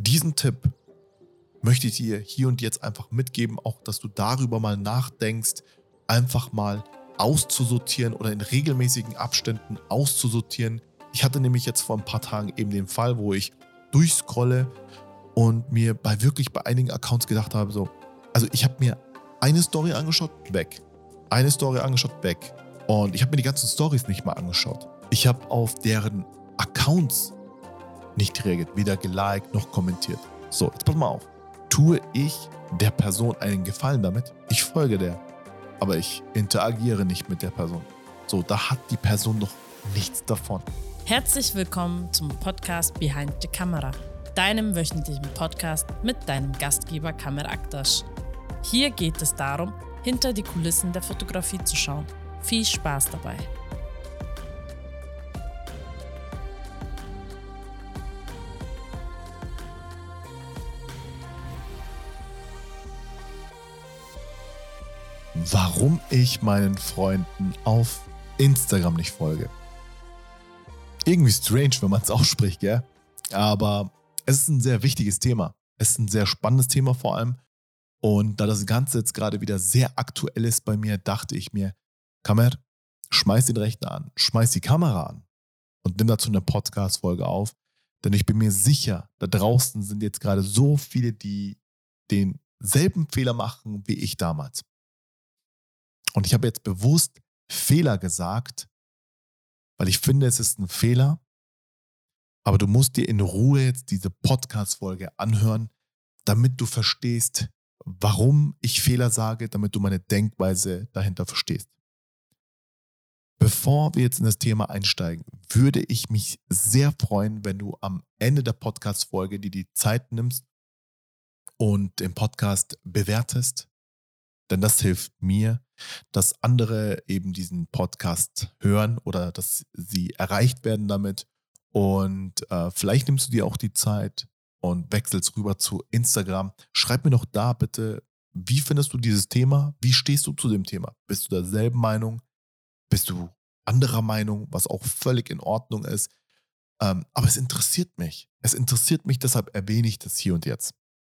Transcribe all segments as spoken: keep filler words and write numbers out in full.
diesen Tipp möchte ich dir hier und jetzt einfach mitgeben, auch dass du darüber mal nachdenkst, einfach mal auszusortieren oder in regelmäßigen Abständen auszusortieren. Ich hatte nämlich jetzt vor ein paar Tagen eben den Fall, wo ich durchscrolle und mir bei wirklich bei einigen Accounts gedacht habe, so, also ich habe mir eine Story angeschaut, weg. Eine Story angeschaut, weg. Und ich habe mir die ganzen Stories nicht mal angeschaut. Ich habe auf deren Accounts nicht reagiert, weder geliked noch kommentiert. So, jetzt pass mal auf. Tue ich der Person einen Gefallen damit? Ich folge der, aber ich interagiere nicht mit der Person. So, da hat die Person doch nichts davon. Herzlich willkommen zum Podcast Behind the Camera, deinem wöchentlichen Podcast mit deinem Gastgeber Kamer Aktaş. Hier geht es darum, hinter die Kulissen der Fotografie zu schauen. Viel Spaß dabei! Warum ich meinen Freunden auf Instagram nicht folge. Irgendwie strange, wenn man es ausspricht, gell? Aber es ist ein sehr wichtiges Thema. Es ist ein sehr spannendes Thema vor allem. Und da das Ganze jetzt gerade wieder sehr aktuell ist bei mir, dachte ich mir, Kamer, schmeiß den Rechner an, schmeiß die Kamera an und nimm dazu eine Podcast-Folge auf. Denn ich bin mir sicher, da draußen sind jetzt gerade so viele, die denselben Fehler machen wie ich damals. Und ich habe jetzt bewusst Fehler gesagt, weil ich finde, es ist ein Fehler. Aber du musst dir in Ruhe jetzt diese Podcast-Folge anhören, damit du verstehst, warum ich Fehler sage, damit du meine Denkweise dahinter verstehst. Bevor wir jetzt in das Thema einsteigen, würde ich mich sehr freuen, wenn du am Ende der Podcast-Folge dir die Zeit nimmst und den Podcast bewertest. Denn das hilft mir, dass andere eben diesen Podcast hören oder dass sie erreicht werden damit. Und äh, vielleicht nimmst du dir auch die Zeit und wechselst rüber zu Instagram. Schreib mir doch da bitte, wie findest du dieses Thema? Wie stehst du zu dem Thema? Bist du derselben Meinung? Bist du anderer Meinung? Was auch völlig in Ordnung ist. Ähm, aber es interessiert mich. Es interessiert mich, deshalb erwähne ich das hier und jetzt.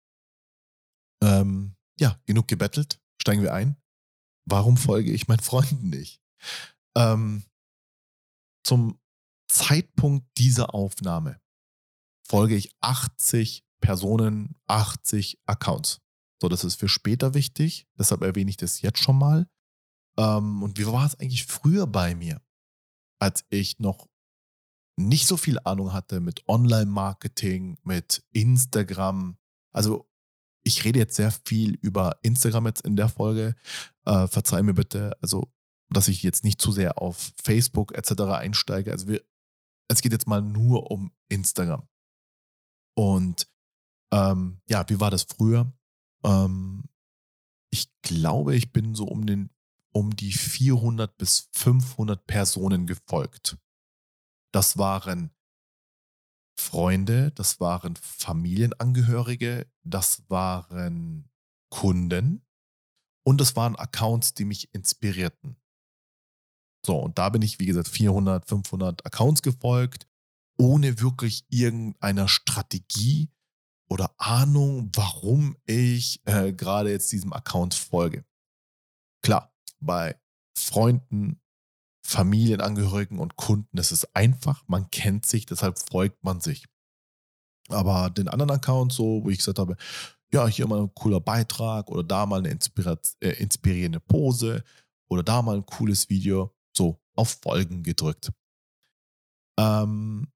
Ähm, ja, genug gebettelt. Steigen wir ein. Warum folge ich meinen Freunden nicht? Ähm, zum Zeitpunkt dieser Aufnahme folge ich achtzig Personen, achtzig Accounts. So, das ist für später wichtig, deshalb erwähne ich das jetzt schon mal. Ähm, und wie war es eigentlich früher bei mir, als ich noch nicht so viel Ahnung hatte mit Online-Marketing, mit Instagram? Also ich rede jetzt sehr viel über Instagram jetzt in der Folge. Äh, verzeih mir bitte, also dass ich jetzt nicht zu sehr auf Facebook et cetera einsteige. Also wir, es geht jetzt mal nur um Instagram. Und ähm, ja, wie war das früher? Ähm, ich glaube, ich bin so um den um die vierhundert bis fünfhundert Personen gefolgt. Das waren Freunde, das waren Familienangehörige, das waren Kunden und das waren Accounts, die mich inspirierten. So, und da bin ich, wie gesagt, vierhundert, fünfhundert Accounts gefolgt, ohne wirklich irgendeiner Strategie oder Ahnung, warum ich äh, gerade jetzt diesem Account folge. Klar, bei Freunden, Familienangehörigen und Kunden ist es einfach, man kennt sich, deshalb folgt man sich. Aber den anderen Accounts, so, wo ich gesagt habe, ja, hier mal ein cooler Beitrag oder da mal eine inspira- äh, inspirierende Pose oder da mal ein cooles Video, so auf Folgen gedrückt. Ähm,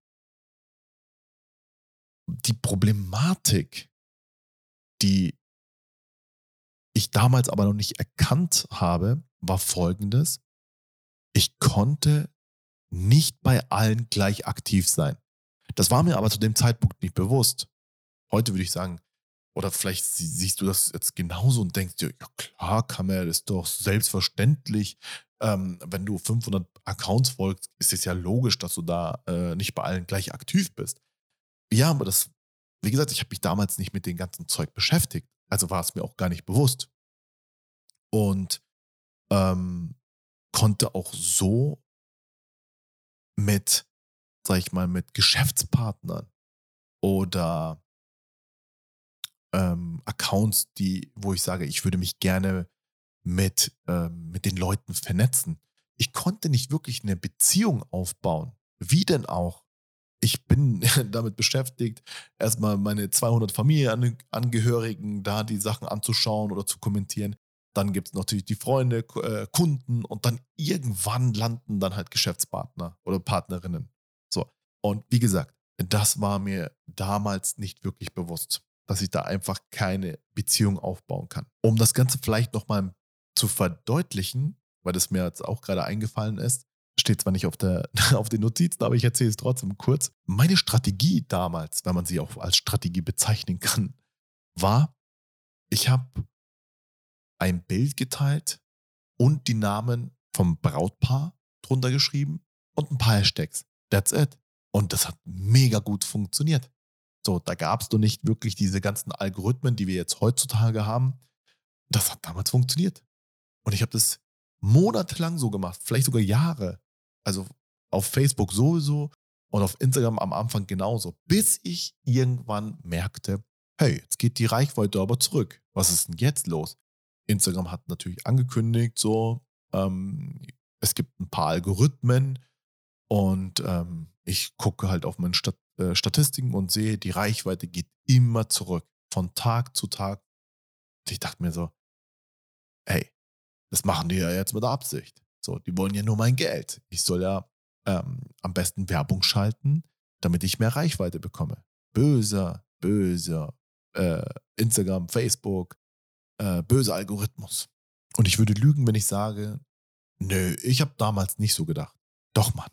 die Problematik, die ich damals aber noch nicht erkannt habe, war folgendes: Ich konnte nicht bei allen gleich aktiv sein. Das war mir aber zu dem Zeitpunkt nicht bewusst. Heute würde ich sagen, oder vielleicht sie- siehst du das jetzt genauso und denkst dir, ja klar, Kamel, das ist doch selbstverständlich. Ähm, wenn du fünfhundert Accounts folgst, ist es ja logisch, dass du da äh, nicht bei allen gleich aktiv bist. Ja, aber das, wie gesagt, ich habe mich damals nicht mit dem ganzen Zeug beschäftigt. Also war es mir auch gar nicht bewusst. Und ähm, konnte auch so mit, sag ich mal, mit Geschäftspartnern oder ähm, Accounts, die, wo ich sage, ich würde mich gerne mit, ähm, mit den Leuten vernetzen. Ich konnte nicht wirklich eine Beziehung aufbauen. Wie denn auch? Ich bin damit beschäftigt, erstmal meine zweihundert Familienangehörigen da die Sachen anzuschauen oder zu kommentieren. Dann gibt es natürlich die Freunde, Ku- äh, Kunden und dann irgendwann landen dann halt Geschäftspartner oder Partnerinnen. So. Und wie gesagt, das war mir damals nicht wirklich bewusst, dass ich da einfach keine Beziehung aufbauen kann. Um das Ganze vielleicht nochmal zu verdeutlichen, weil das mir jetzt auch gerade eingefallen ist, steht zwar nicht auf, der, auf den Notizen, aber ich erzähle es trotzdem kurz. Meine Strategie damals, wenn man sie auch als Strategie bezeichnen kann, war, ich habe ein Bild geteilt und die Namen vom Brautpaar drunter geschrieben und ein paar Hashtags. That's it. Und das hat mega gut funktioniert. So, da gab es doch nicht wirklich diese ganzen Algorithmen, die wir jetzt heutzutage haben. Das hat damals funktioniert. Und ich habe das monatelang so gemacht, vielleicht sogar Jahre. Also auf Facebook sowieso und auf Instagram am Anfang genauso. Bis ich irgendwann merkte, hey, jetzt geht die Reichweite aber zurück. Was ist denn jetzt los? Instagram hat natürlich angekündigt, so, ähm, es gibt ein paar Algorithmen und ähm, ich gucke halt auf meine Stat äh, Statistiken und sehe, die Reichweite geht immer zurück. Von Tag zu Tag. Und ich dachte mir so, hey, das machen die ja jetzt mit Absicht. So, die wollen ja nur mein Geld. Ich soll ja ähm, am besten Werbung schalten, damit ich mehr Reichweite bekomme. Böser, böser äh, Instagram, Facebook, äh, böser Algorithmus. Und ich würde lügen, wenn ich sage, nö, ich habe damals nicht so gedacht. Doch, Mann.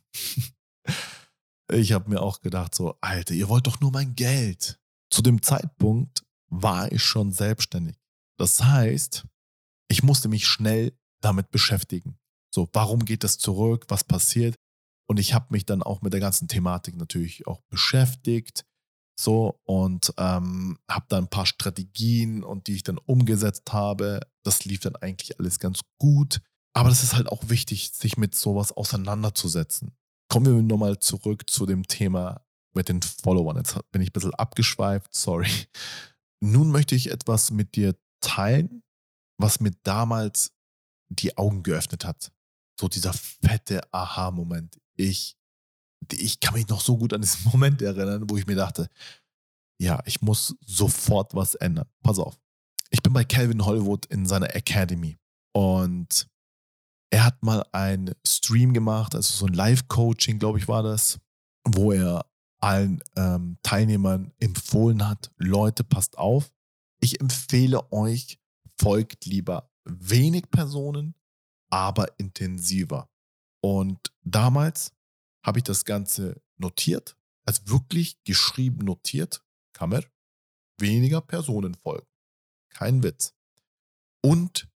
Ich habe mir auch gedacht, so, Alter, ihr wollt doch nur mein Geld. Zu dem Zeitpunkt war ich schon selbstständig. Das heißt, ich musste mich schnell damit beschäftigen. So, warum geht das zurück? Was passiert? Und ich habe mich dann auch mit der ganzen Thematik natürlich auch beschäftigt. So, und ähm, habe dann ein paar Strategien und die ich dann umgesetzt habe. Das lief dann eigentlich alles ganz gut. Aber das ist halt auch wichtig, sich mit sowas auseinanderzusetzen. Kommen wir nochmal zurück zu dem Thema mit den Followern. Jetzt bin ich ein bisschen abgeschweift, sorry. Nun möchte ich etwas mit dir teilen, was mir damals die Augen geöffnet hat. So dieser fette Aha-Moment. Ich, ich kann mich noch so gut an diesen Moment erinnern, wo ich mir dachte, ja, ich muss sofort was ändern. Pass auf. Ich bin bei Calvin Hollywood in seiner Academy und er hat mal einen Stream gemacht, also so ein Live-Coaching, glaube ich, war das, wo er allen ähm, Teilnehmern empfohlen hat, Leute, passt auf, ich empfehle euch, folgt lieber wenig Personen, aber intensiver. Und damals habe ich das Ganze notiert, also wirklich geschrieben notiert, Kammer, weniger Personen folgen. Kein Witz. Und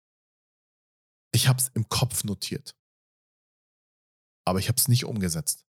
ich habe es im Kopf notiert. Aber ich habe es nicht umgesetzt.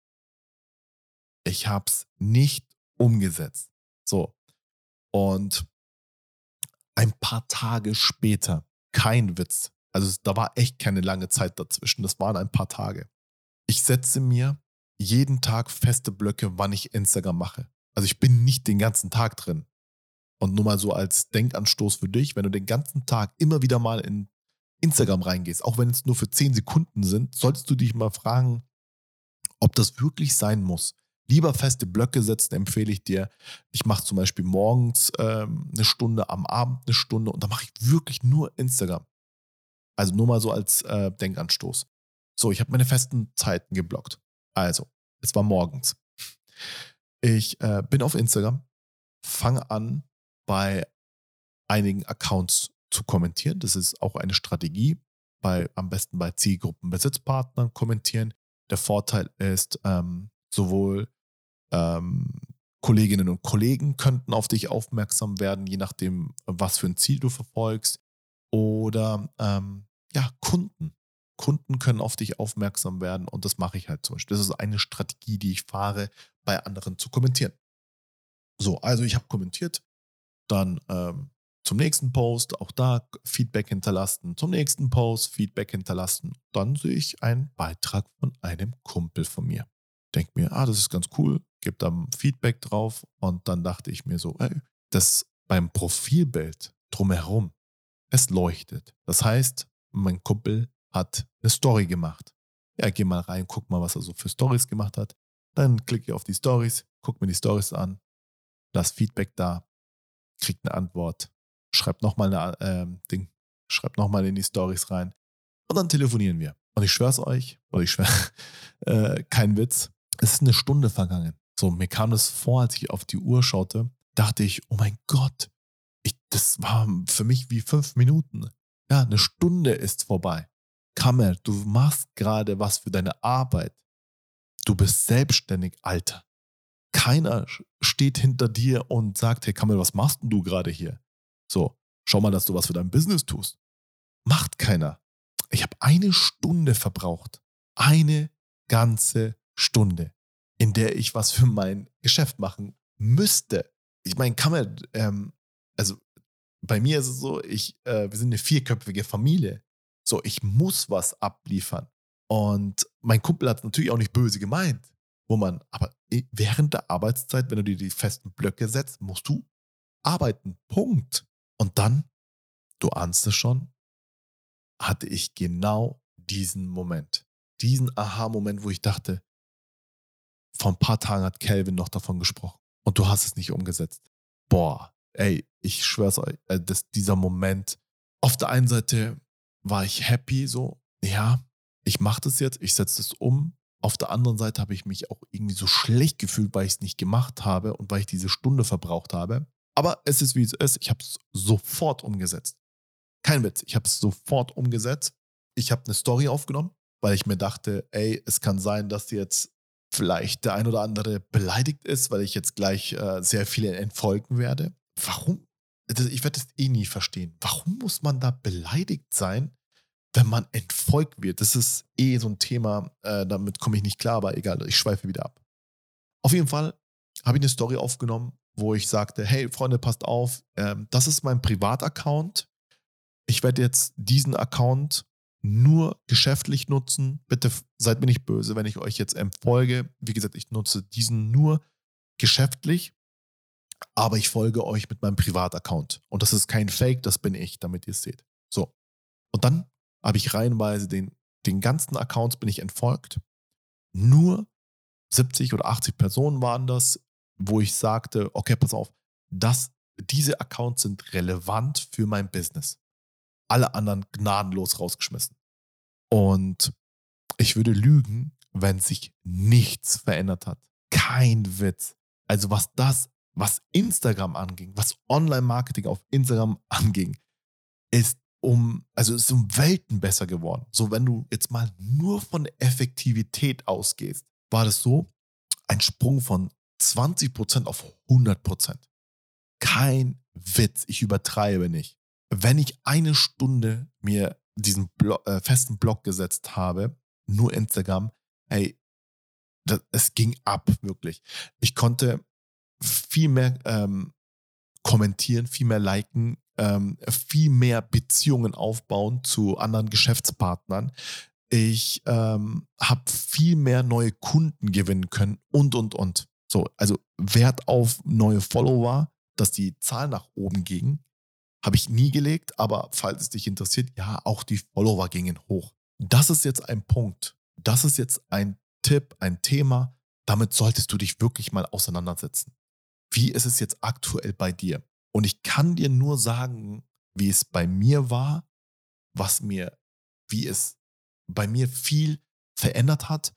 Ich habe es nicht umgesetzt. So. Und ein paar Tage später, kein Witz, also da war echt keine lange Zeit dazwischen, das waren ein paar Tage. Ich setze mir jeden Tag feste Blöcke, wann ich Instagram mache. Also ich bin nicht den ganzen Tag drin. Und nur mal so als Denkanstoß für dich, wenn du den ganzen Tag immer wieder mal in Instagram reingehst, auch wenn es nur für zehn Sekunden sind, solltest du dich mal fragen, ob das wirklich sein muss. Lieber feste Blöcke setzen, empfehle ich dir. Ich mache zum Beispiel morgens ähm, eine Stunde, am Abend eine Stunde und dann mache ich wirklich nur Instagram. Also nur mal so als äh, Denkanstoß. So, ich habe meine festen Zeiten geblockt. Also, es war morgens. Ich äh, bin auf Instagram, fange an, bei einigen Accounts zu kommentieren. Das ist auch eine Strategie. Bei, am besten bei Zielgruppen, Besitzpartnern kommentieren. Der Vorteil ist, ähm, sowohl ähm, Kolleginnen und Kollegen könnten auf dich aufmerksam werden, je nachdem, was für ein Ziel du verfolgst. Oder ähm, ja, Kunden. Kunden können auf dich aufmerksam werden und das mache ich halt zum Beispiel. Das ist eine Strategie, die ich fahre, bei anderen zu kommentieren. So, also ich habe kommentiert, dann ähm, zum nächsten Post, auch da Feedback hinterlassen, zum nächsten Post Feedback hinterlassen. Dann sehe ich einen Beitrag von einem Kumpel von mir. Denke mir, ah, das ist ganz cool, gebe dann Feedback drauf und dann dachte ich mir so, ey, das beim Profilbild drumherum, es leuchtet. Das heißt, mein Kumpel hat eine Story gemacht. Ja, geh mal rein, guck mal, was er so für Stories gemacht hat. Dann klicke ich auf die Stories, guck mir die Stories an, lass Feedback da, krieg eine Antwort, schreib nochmal äh, Ding, schreib nochmal in die Stories rein und dann telefonieren wir. Und ich schwör's euch, oder ich schwör, äh, kein Witz, es ist eine Stunde vergangen. So, mir kam das vor, als ich auf die Uhr schaute, dachte ich, oh mein Gott, ich, das war für mich wie fünf Minuten. Ja, eine Stunde ist vorbei. Kamer, du machst gerade was für deine Arbeit. Du bist selbstständig, Alter. Keiner steht hinter dir und sagt, hey Kamer, was machst denn du gerade hier? So, schau mal, dass du was für dein Business tust. Macht keiner. Ich habe eine Stunde verbraucht. Eine ganze Stunde, in der ich was für mein Geschäft machen müsste. Ich meine, Kamer, ähm, also bei mir ist es so, ich, äh, wir sind eine vierköpfige Familie. So, ich muss was abliefern. Und mein Kumpel hat es natürlich auch nicht böse gemeint. Wo man, aber während der Arbeitszeit, wenn du dir die festen Blöcke setzt, musst du arbeiten. Punkt. Und dann, du ahnst es schon, hatte ich genau diesen Moment. Diesen Aha-Moment, wo ich dachte, vor ein paar Tagen hat Kelvin noch davon gesprochen. Und du hast es nicht umgesetzt. Boah, ey, ich schwör's euch, äh, dass dieser Moment, auf der einen Seite war ich happy, so, ja, ich mache das jetzt, ich setze das um. Auf der anderen Seite habe ich mich auch irgendwie so schlecht gefühlt, weil ich es nicht gemacht habe und weil ich diese Stunde verbraucht habe. Aber es ist, wie es ist. Ich habe es sofort umgesetzt. Kein Witz, ich habe es sofort umgesetzt. Ich habe eine Story aufgenommen, weil ich mir dachte, ey, es kann sein, dass jetzt vielleicht der ein oder andere beleidigt ist, weil ich jetzt gleich äh, sehr viele entfolgen werde. Warum? Ich werde das eh nie verstehen. Warum muss man da beleidigt sein, wenn man entfolgt wird? Das ist eh so ein Thema, äh, damit komme ich nicht klar, aber egal, ich schweife wieder ab. Auf jeden Fall habe ich eine Story aufgenommen, wo ich sagte, hey Freunde, passt auf, ähm, das ist mein Privataccount. Ich werde jetzt diesen Account nur geschäftlich nutzen. Bitte seid mir nicht böse, wenn ich euch jetzt entfolge. Wie gesagt, ich nutze diesen nur geschäftlich, aber ich folge euch mit meinem Privataccount. Und das ist kein Fake, das bin ich, damit ihr es seht. So. Und dann habe ich reihenweise den, den ganzen Accounts bin ich entfolgt. Nur siebzig oder achtzig Personen waren das, wo ich sagte, okay, pass auf, das, diese Accounts sind relevant für mein Business. Alle anderen gnadenlos rausgeschmissen. Und ich würde lügen, wenn sich nichts verändert hat. Kein Witz. Also was das, was Instagram anging, was Online-Marketing auf Instagram anging, ist um, also ist um Welten besser geworden. So, wenn du jetzt mal nur von der Effektivität ausgehst, war das so ein Sprung von zwanzig Prozent auf hundert Prozent. Kein Witz, ich übertreibe nicht. Wenn ich eine Stunde mir diesen Blo- äh, festen Block gesetzt habe, nur Instagram, hey, das, es ging ab, wirklich. Ich konnte viel mehr ähm, kommentieren, viel mehr liken, ähm, viel mehr Beziehungen aufbauen zu anderen Geschäftspartnern. Ich ähm, habe viel mehr neue Kunden gewinnen können und, und, und. So, also Wert auf neue Follower, dass die Zahl nach oben ging, habe ich nie gelegt, aber falls es dich interessiert, ja, auch die Follower gingen hoch. Das ist jetzt ein Punkt. Das ist jetzt ein Tipp, ein Thema. Damit solltest du dich wirklich mal auseinandersetzen. Wie ist es jetzt aktuell bei dir? Und ich kann dir nur sagen, wie es bei mir war, was mir, wie es bei mir viel verändert hat.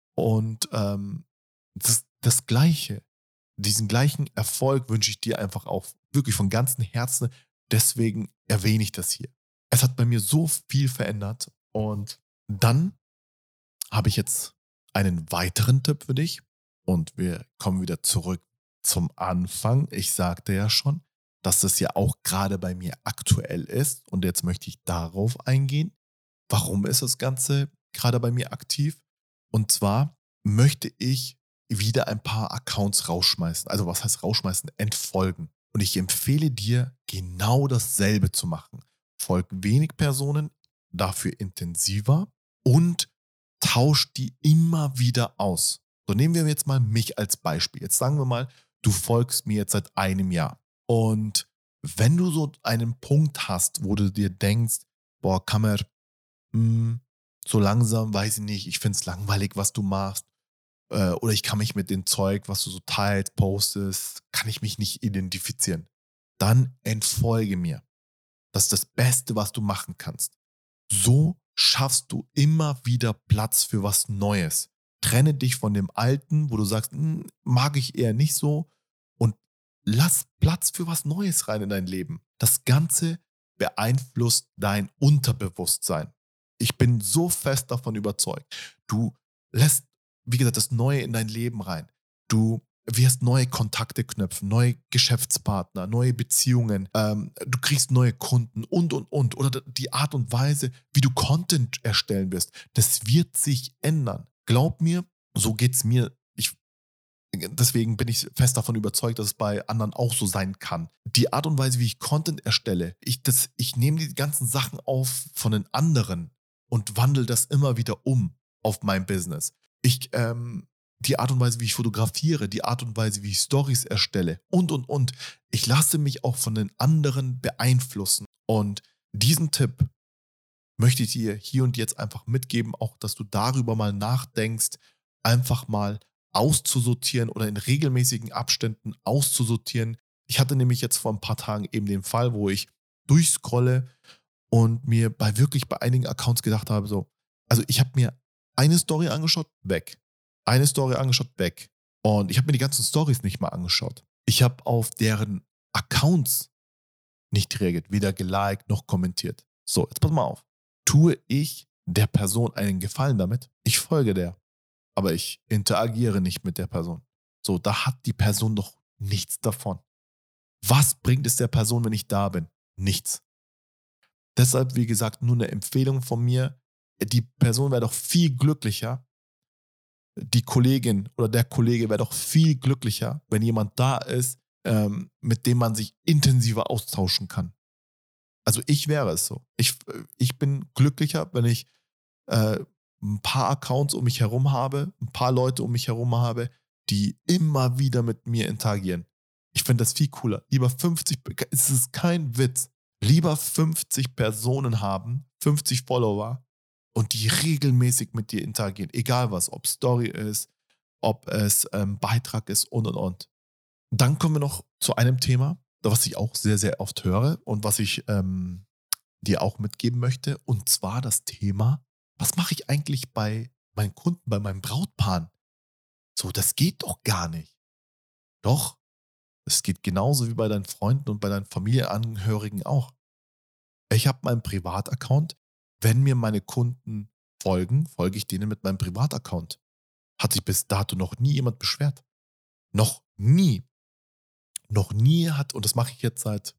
Und ähm, das, das Gleiche, diesen gleichen Erfolg wünsche ich dir einfach auch wirklich von ganzem Herzen. Deswegen erwähne ich das hier. Es hat bei mir so viel verändert. Und dann habe ich jetzt einen weiteren Tipp für dich. Und wir kommen wieder zurück zum Anfang. Ich sagte ja schon, dass das ja auch gerade bei mir aktuell ist. Und jetzt möchte ich darauf eingehen. Warum ist das Ganze gerade bei mir aktiv? Und zwar möchte ich wieder ein paar Accounts rausschmeißen. Also was heißt rausschmeißen? Entfolgen. Und ich empfehle dir, genau dasselbe zu machen. Folg wenig Personen, dafür intensiver und tausch die immer wieder aus. So, nehmen wir jetzt mal mich als Beispiel. Jetzt sagen wir mal, du folgst mir jetzt seit einem Jahr und wenn du so einen Punkt hast, wo du dir denkst, boah, Kamer, mh, so langsam, weiß ich nicht, ich finde es langweilig, was du machst, äh, oder ich kann mich mit dem Zeug, was du so teilst, postest, kann ich mich nicht identifizieren, dann entfolge mir. Das ist das Beste, was du machen kannst. So schaffst du immer wieder Platz für was Neues. Trenne dich von dem Alten, wo du sagst, hm, mag ich eher nicht so, und lass Platz für was Neues rein in dein Leben. Das Ganze beeinflusst dein Unterbewusstsein. Ich bin so fest davon überzeugt. Du lässt, wie gesagt, das Neue in dein Leben rein. Du wirst neue Kontakte knüpfen, neue Geschäftspartner, neue Beziehungen, ähm, du kriegst neue Kunden und, und, und. Oder die Art und Weise, wie du Content erstellen wirst, das wird sich ändern. Glaub mir, so geht's mir. Ich, deswegen bin ich fest davon überzeugt, dass es bei anderen auch so sein kann. Die Art und Weise, wie ich Content erstelle, ich, das, ich nehme die ganzen Sachen auf von den anderen und wandle das immer wieder um auf mein Business. Ich, ähm, die Art und Weise, wie ich fotografiere, die Art und Weise, wie ich Stories erstelle und, und, und. Ich lasse mich auch von den anderen beeinflussen. Und diesen Tipp möchte ich dir hier und jetzt einfach mitgeben, auch, dass du darüber mal nachdenkst, einfach mal auszusortieren oder in regelmäßigen Abständen auszusortieren. Ich hatte nämlich jetzt vor ein paar Tagen eben den Fall, wo ich durchscrolle und mir bei wirklich bei einigen Accounts gedacht habe, so, also ich habe mir eine Story angeschaut, weg. Eine Story angeschaut, weg. Und ich habe mir die ganzen Stories nicht mal angeschaut. Ich habe auf deren Accounts nicht reagiert, weder geliked noch kommentiert. So, jetzt pass mal auf. Tue ich der Person einen Gefallen damit? Ich folge der, aber ich interagiere nicht mit der Person. So, da hat die Person doch nichts davon. Was bringt es der Person, wenn ich da bin? Nichts. Deshalb, wie gesagt, nur eine Empfehlung von mir. Die Person wäre doch viel glücklicher, die Kollegin oder der Kollege wäre doch viel glücklicher, wenn jemand da ist, ähm, mit dem man sich intensiver austauschen kann. Also ich wäre es so. Ich, ich bin glücklicher, wenn ich äh, ein paar Accounts um mich herum habe, ein paar Leute um mich herum habe, die immer wieder mit mir interagieren. Ich finde das viel cooler. Lieber fünfzig, es ist kein Witz, lieber fünfzig Personen haben, fünfzig Follower, und die regelmäßig mit dir interagieren. Egal was, ob Story ist, ob es ähm, Beitrag ist und und und. Dann kommen wir noch zu einem Thema, was ich auch sehr, sehr oft höre und was ich ähm, dir auch mitgeben möchte. Und zwar das Thema, was mache ich eigentlich bei meinen Kunden, bei meinen Brautpaaren? So, das geht doch gar nicht. Doch, es geht genauso wie bei deinen Freunden und bei deinen Familienangehörigen auch. Ich habe meinen Privataccount. Wenn mir meine Kunden folgen, folge ich denen mit meinem Privataccount. Hat sich bis dato noch nie jemand beschwert. Noch nie. Noch nie hat, und das mache ich jetzt seit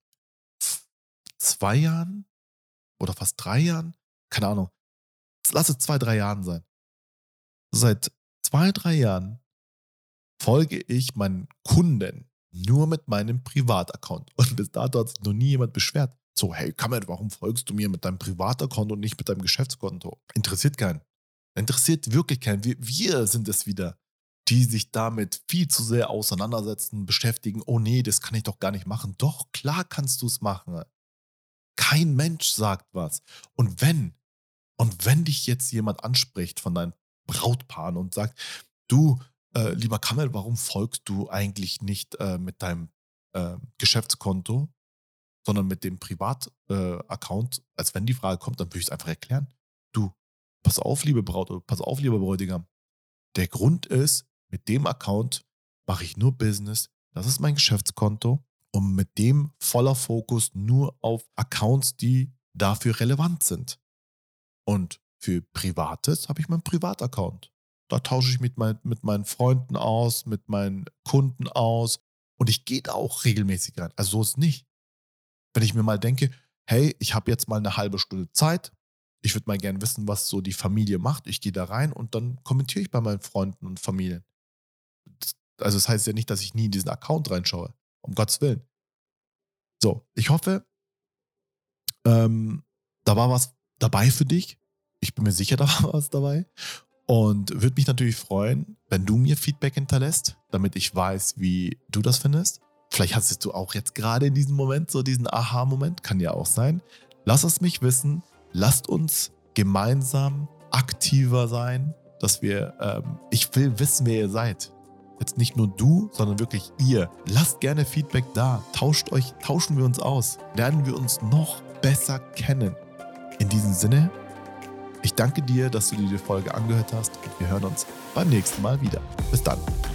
zwei Jahren oder fast drei Jahren, keine Ahnung, lass es zwei, drei Jahren sein. Seit zwei, drei Jahren folge ich meinen Kunden nur mit meinem Privataccount. Und bis dato hat sich noch nie jemand beschwert. So, hey, Kamer, warum folgst du mir mit deinem Privataccount und nicht mit deinem Geschäftskonto? Interessiert keinen. Interessiert wirklich keinen. Wir, wir sind es wieder, die sich damit viel zu sehr auseinandersetzen, beschäftigen. Oh nee, das kann ich doch gar nicht machen. Doch, klar kannst du es machen. Kein Mensch sagt was. Und wenn, und wenn dich jetzt jemand anspricht von deinen Brautpaaren und sagt, du, äh, lieber Kamer, warum folgst du eigentlich nicht äh, mit deinem äh, Geschäftskonto, sondern mit dem Privataccount, äh, als wenn die Frage kommt, dann würde ich es einfach erklären. Du, pass auf, liebe Braut, oder pass auf, lieber Bräutigam. Der Grund ist, mit dem Account mache ich nur Business. Das ist mein Geschäftskonto und mit dem voller Fokus nur auf Accounts, die dafür relevant sind. Und für Privates habe ich meinen Privataccount. Da tausche ich mich mit, mein, mit meinen Freunden aus, mit meinen Kunden aus und ich gehe da auch regelmäßig rein. Also so ist es nicht. Wenn ich mir mal denke, hey, ich habe jetzt mal eine halbe Stunde Zeit, ich würde mal gerne wissen, was so die Familie macht, ich gehe da rein und dann kommentiere ich bei meinen Freunden und Familien. Also das heißt ja nicht, dass ich nie in diesen Account reinschaue, um Gottes Willen. So, ich hoffe, ähm, da war was dabei für dich. Ich bin mir sicher, da war was dabei. Und würde mich natürlich freuen, wenn du mir Feedback hinterlässt, damit ich weiß, wie du das findest. Vielleicht hattest du auch jetzt gerade in diesem Moment so diesen Aha-Moment. Kann ja auch sein. Lass es mich wissen. Lasst uns gemeinsam aktiver sein, dass wir, ähm, ich will wissen, wer ihr seid. Jetzt nicht nur du, sondern wirklich ihr. Lasst gerne Feedback da. Tauscht euch, tauschen wir uns aus. Lernen wir uns noch besser kennen. In diesem Sinne, ich danke dir, dass du dir die Folge angehört hast und wir hören uns beim nächsten Mal wieder. Bis dann.